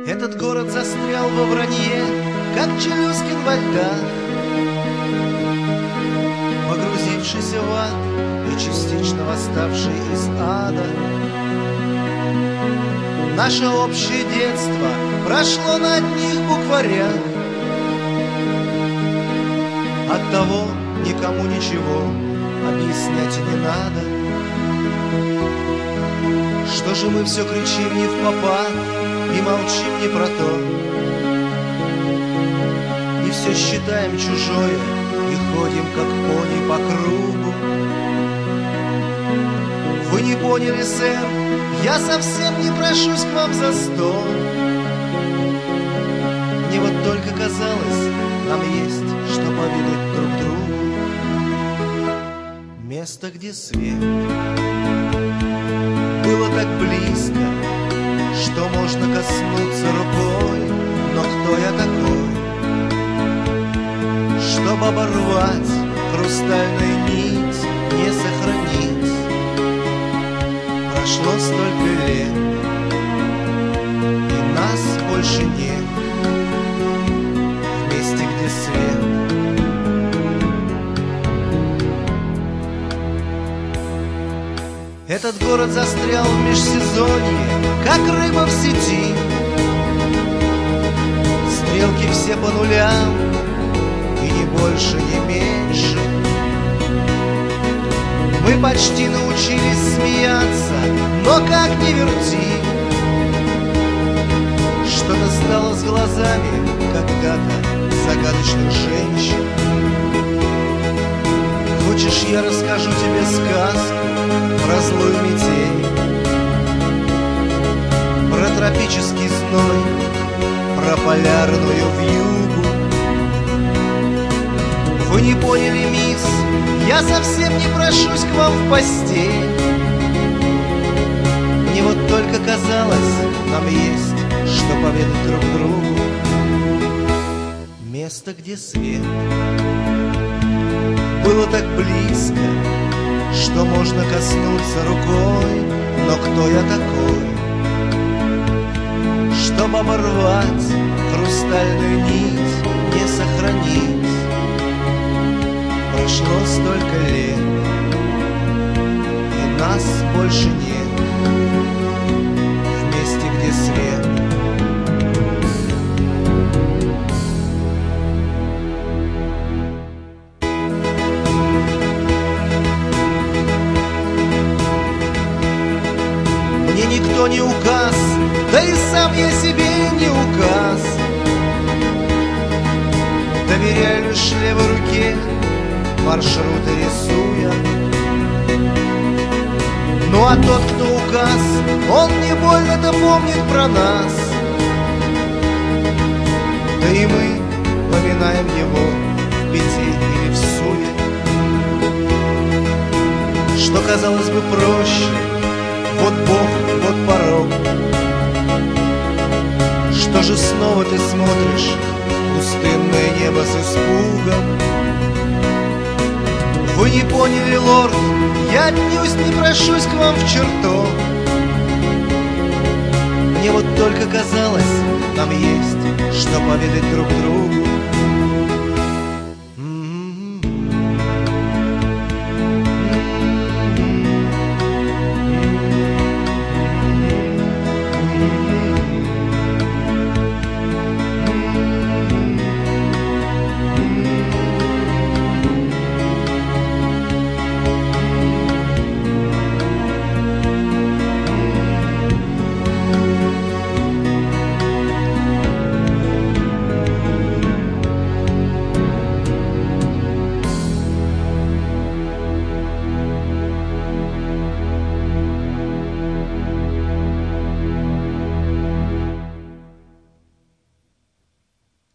Этот город застрял во вранье, как Челюскин во льдах, погрузившийся в ад и частично восставший из ада. Наше общее детство прошло на одних букварях. Оттого никому ничего объяснять и не надо. Что же мы все кричим не впопад и молчим не про то, и все считаем чужое и ходим как пони по кругу? Вы не поняли, сэр, я совсем не прошусь к вам за стол. Мне вот только казалось, нам есть что поведать друг другу. Место, где свет было так близко, что можно коснуться рукой. Но кто я такой, чтоб оборвать хрустальную нить, не сохранить? Прошло столько лет, и нас больше нет. В месте, где свет. Этот город застрял в межсезонье, как рыба в сети. Стрелки все по нулям, и ни больше, ни меньше. Мы почти научились смеяться, но как ни верти, что-то стало с глазами когда-то загадочных женщин. Хочешь, я расскажу тебе сказку про злую метель, про тропический зной, про полярную вьюгу? Вы не поняли, мисс, я совсем не прошусь к вам в постель. Мне вот только казалось, нам есть что поведать друг другу. Место, где свет было так близко, что можно коснуться рукой. Но кто я такой, чтоб оборвать хрустальную нить, не сохранить? Прошло столько лет, и нас больше нет. В месте, где свет. Мне никто не указ, да и сам я себе не указ. Доверяю лишь левой руке, маршруты рисуя. Ну а тот, кто указ, он не больно-то помнит про нас. Да и мы поминаем его в пяти или в суе. Что казалось бы проще, вот Бог, вот порог. Что же снова ты смотришь в пустынное небо с испугом? Вы не поняли, лорд, я отнюдь не прошусь к вам в чертог. Мне вот только казалось, нам есть что поведать друг другу.